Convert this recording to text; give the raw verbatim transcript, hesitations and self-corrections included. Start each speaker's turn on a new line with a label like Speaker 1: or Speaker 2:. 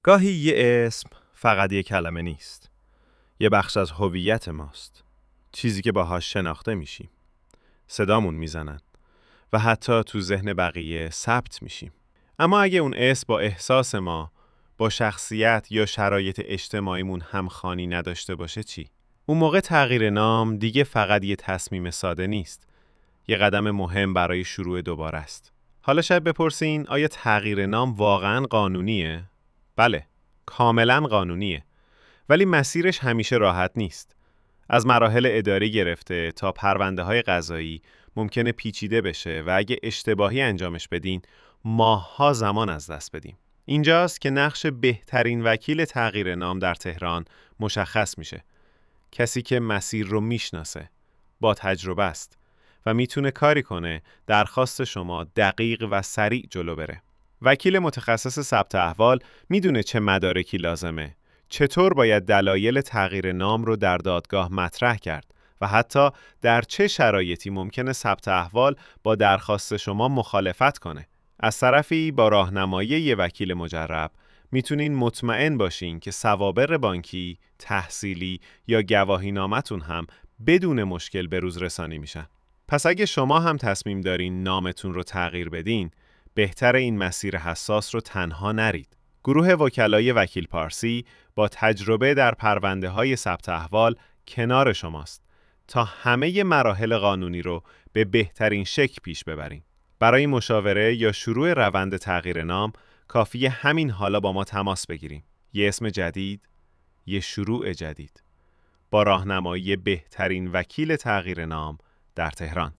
Speaker 1: گاهی یه اسم فقط یه کلمه نیست. یه بخش از هویت ماست. چیزی که باهاش شناخته میشیم. صدامون میزنن و حتی تو ذهن بقیه ثبت میشیم. اما اگه اون اسم با احساس ما، با شخصیت یا شرایط اجتماعیمون همخوانی نداشته باشه چی؟ اون موقع تغییر نام دیگه فقط یه تصمیم ساده نیست. یه قدم مهم برای شروع دوباره است. حالا شاید بپرسین آیا تغییر نام واقعاً قانونیه؟ بله، کاملاً قانونیه. ولی مسیرش همیشه راحت نیست. از مراحل اداری گرفته تا پرونده‌های قضایی ممکنه پیچیده بشه و اگه اشتباهی انجامش بدین ماه‌ها زمان از دست بدیم. اینجاست که نقش بهترین وکیل تغییر نام در تهران مشخص میشه. کسی که مسیر رو میشناسه، با تجربه است و میتونه کاری کنه درخواست شما دقیق و سریع جلو بره. وکیل متخصص ثبت احوال میدونه چه مدارکی لازمه، چطور باید دلایل تغییر نام رو در دادگاه مطرح کرد و حتی در چه شرایطی ممکنه ثبت احوال با درخواست شما مخالفت کنه. از طرفی با راهنمایی یه وکیل مجرب میتونین مطمئن باشین که سوابق بانکی، تحصیلی یا گواهی نامتون هم بدون مشکل به روز رسانی میشن. پس اگه شما هم تصمیم دارین نامتون رو تغییر بدین، بهتر این مسیر حساس رو تنها نرید. گروه وکلای وکیل پارسی با تجربه در پرونده‌های ثبت احوال کنار شماست تا همه مراحل قانونی رو به بهترین شکل پیش ببرین. برای مشاوره یا شروع روند تغییر نام کافیه همین حالا با ما تماس بگیریم. یه اسم جدید، یه شروع جدید. با راهنمایی بهترین وکیل تغییر نام در تهران.